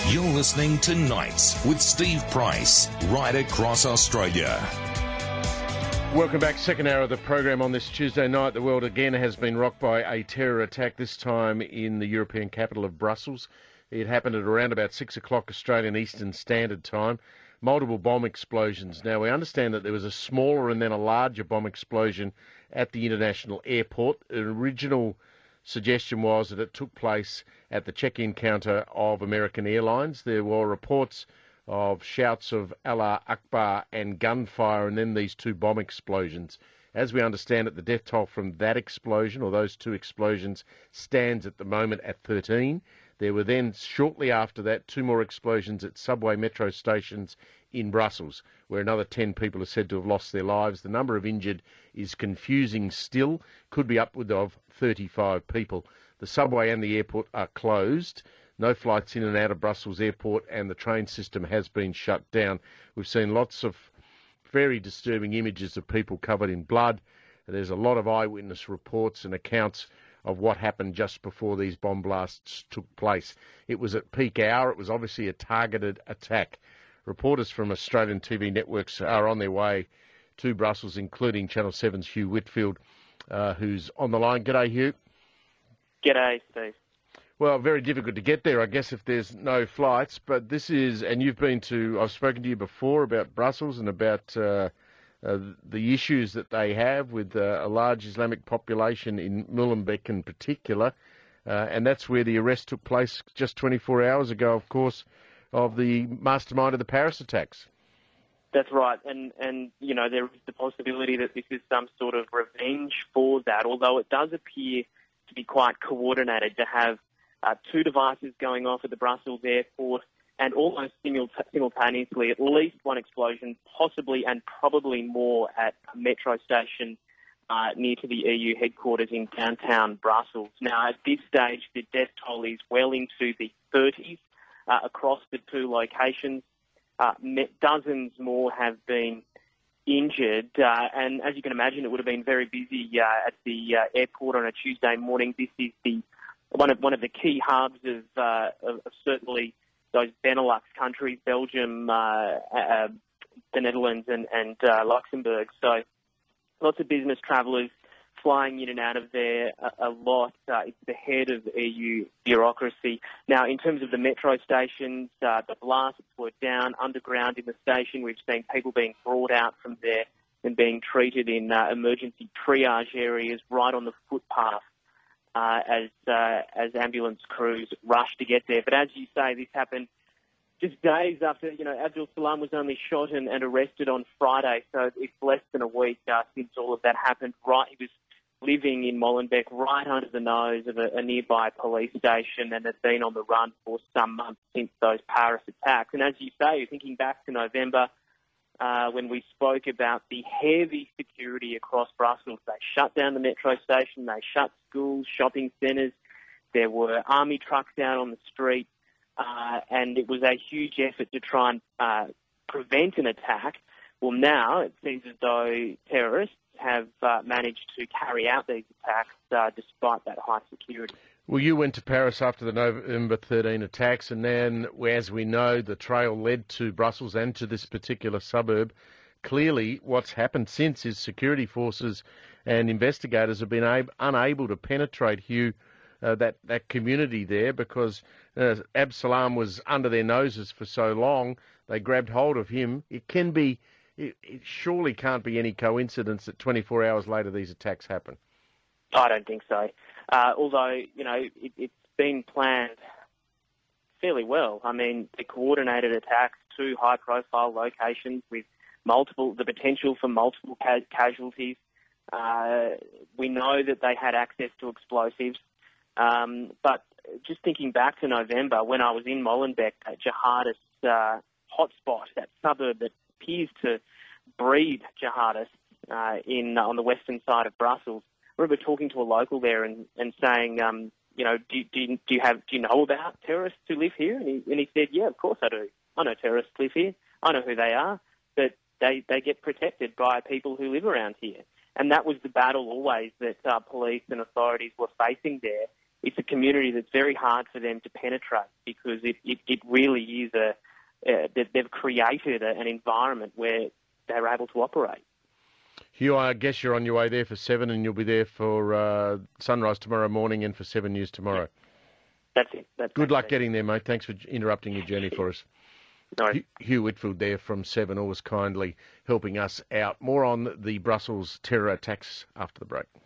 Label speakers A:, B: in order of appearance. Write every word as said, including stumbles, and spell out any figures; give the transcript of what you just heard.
A: You're listening to Nights with Steve Price, right across Australia.
B: Welcome back. Second hour of the program on this Tuesday night. The world again has been rocked by a terror attack, this time in the European capital of Brussels. It happened at around about six o'clock Australian Eastern Standard Time. Multiple bomb explosions. Now, we understand that there was a smaller and then a larger bomb explosion at the international airport. The original suggestion was that it took place at the check-in counter of American Airlines. There were reports of shouts of Allah Akbar and gunfire, and then these two bomb explosions. As we understand it, the death toll from that explosion, or those two explosions, stands at the moment at thirteen. There were then, shortly after that, two more explosions at subway metro stations in Brussels, where another ten people are said to have lost their lives. The number of injured is confusing still, could be upward of thirty-five people. The subway and the airport are closed. No flights in and out of Brussels airport, and the train system has been shut down. We've seen lots of very disturbing images of people covered in blood. There's a lot of eyewitness reports and accounts of what happened just before these bomb blasts took place. It was at peak hour. It was obviously a targeted attack. Reporters from Australian T V networks are on their way to Brussels, including Channel seven's Hugh Whitfield, uh, who's on the line. G'day, Hugh.
C: G'day, Steve.
B: Well, very difficult to get there, I guess, if there's no flights. But this is, and you've been to, I've spoken to you before about Brussels and about uh, uh, the issues that they have with uh, a large Islamic population in Molenbeek in particular. Uh, and that's where the arrest took place just twenty-four hours ago, of course, of the mastermind of the Paris attacks.
C: That's right. And, and you know, there is the possibility that this is some sort of revenge for that, although it does appear to be quite coordinated, to have Uh, two devices going off at the Brussels airport, and almost simulta- simultaneously at least one explosion, possibly and probably more at a metro station uh, near to the E U headquarters in downtown Brussels. Now, at this stage, the death toll is well into the thirties uh, across the two locations. Uh, dozens more have been injured, uh, and as you can imagine, it would have been very busy uh, at the uh, airport on a Tuesday morning. This is the One of one of the key hubs of, uh, of, of certainly those Benelux countries, Belgium, uh, uh, the Netherlands, and, and uh, Luxembourg. So lots of business travellers flying in and out of there a, a lot. Uh, it's the head of E U bureaucracy. Now, in terms of the metro stations, uh, the blasts were down underground in the station. We've seen people being brought out from there and being treated in uh, emergency triage areas right on the footpath. Uh, as uh, as ambulance crews rush to get there. But as you say, this happened just days after, you know, Abdul Salam was only shot and, and arrested on Friday, so it's less than a week uh, since all of that happened. Right, he was living in Molenbeek, right under the nose of a, a nearby police station, and had been on the run for some months since those Paris attacks. And as you say, thinking back to November, Uh, when we spoke about the heavy security across Brussels. They shut down the metro station, they shut schools, shopping centres, there were army trucks out on the street, uh, and it was a huge effort to try and uh, prevent an attack. Well, now it seems as though terrorists have uh, managed to carry out these attacks uh, despite that high security.
B: Well, you went to Paris after the November thirteenth attacks, and then, as we know, the trail led to Brussels and to this particular suburb. Clearly, what's happened since is security forces and investigators have been ab- unable to penetrate, Hugh, uh, that, that community there, because uh, Absalam was under their noses for so long. They grabbed hold of him. It can be, it, it surely can't be any coincidence that twenty-four hours later these attacks happen.
C: I don't think so. Uh, although, you know, it, it's been planned fairly well. I mean, the coordinated attacks, two high-profile locations with multiple, the potential for multiple ca- casualties. Uh, we know that they had access to explosives. Um, but just thinking back to November, when I was in Molenbeek, that jihadist uh, hotspot, that suburb that appears to breed jihadists uh, in on the western side of Brussels, I remember talking to a local there and, and saying, um, you know, do, do, do you have do you know about terrorists who live here? And he, and he said, yeah, of course I do. I know terrorists live here. I know who they are, but they, they get protected by people who live around here. And that was the battle always that uh, police and authorities were facing there, it's a community that's very hard for them to penetrate because it, it, it really is a, uh, they've created a, an environment where they're able to operate.
B: Hugh, I guess you're on your way there for seven and you'll be there for uh, sunrise tomorrow morning and for seven news tomorrow.
C: That's it. That's
B: Good luck
C: it.
B: getting there, mate. Thanks for interrupting your journey for us.
C: No.
B: Hugh Whitfield there from seven, always kindly helping us out. More on the Brussels terror attacks after the break.